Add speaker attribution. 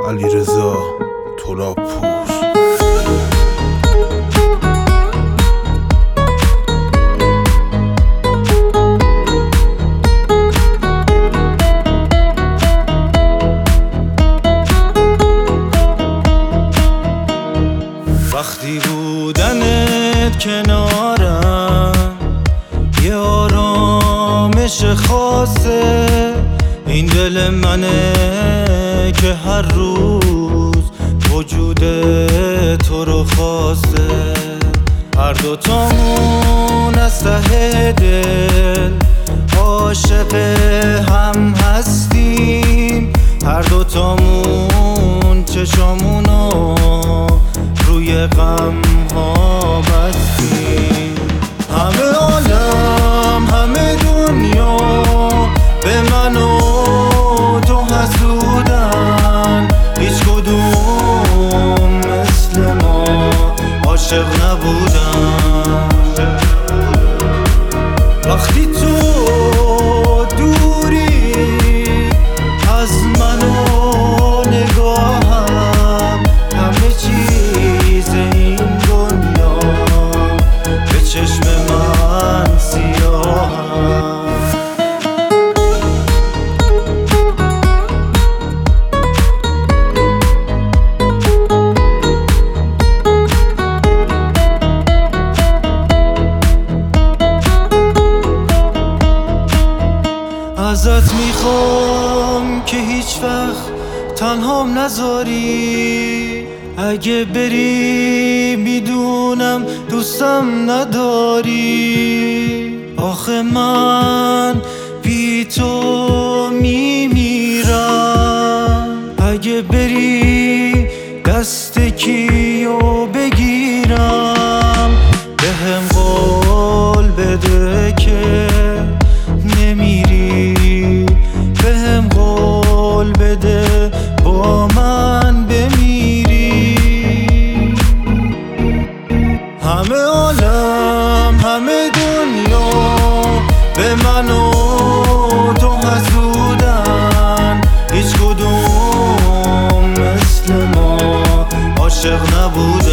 Speaker 1: علیرضا ترابپور.
Speaker 2: وقتی بودنت کنارم یه آرامش خاصه، این دل منه که هر روز وجود تو رو خواسته. هر دوتامون از ته دل عاشق هم هستیم، هر دوتامون چشامونو روی غم ها بستیم. همه عالم همه دنیا به من و تو حسودن، هیچ کدوم مثل ما عاشق نبودن. وقتی تو دوری از من و نگاهم، همه چیز این دنیا به چشم من سیاهم. ازت میخوام که هیچ وقت تنهام نذاری، اگه بری میدونم دوستم نداری. آخه من بی تو میمیرم، اگه بری دست کیو بگیرم. بهم قول بده که نمیری، بهم قول بده با من بمیری. همه عالم همه دنیا به من و تو حسودن، هیچ کدوم مثل ما عاشق نبود.